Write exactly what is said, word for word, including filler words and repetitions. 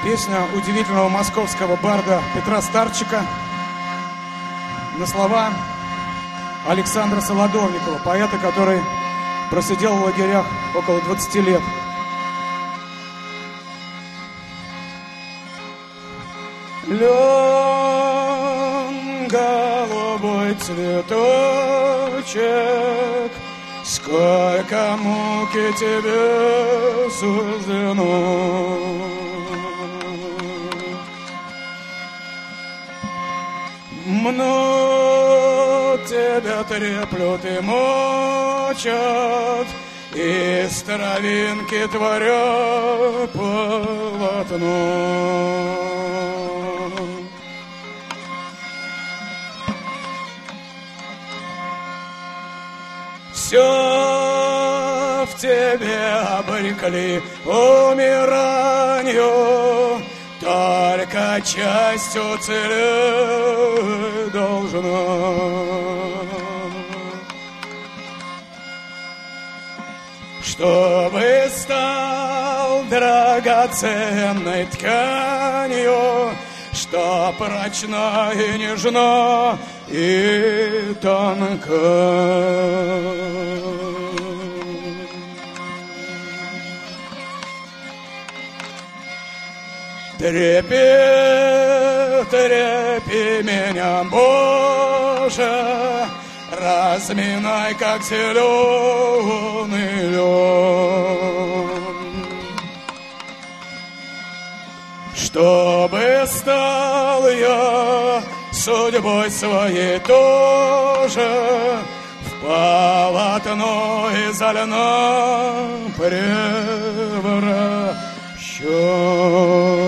Песня удивительного московского барда Петра Старчика на слова Александра Солодовникова, поэта, который просидел в лагерях около двадцати лет. Лен, голубой цветочек, сколько муки тебе суждено. Мнут тебя треплют и мочат, из травинки творя полотно. Все в тебе обрекли умиранию, только часть уцелеть должна. Чтобы стал драгоценной тканью, что прочна и нежна и тонка. Трепи, трепи меня, Боже, разминай, как зеленый лен, чтобы стал я судьбой своей тоже в полотно из льна превращен.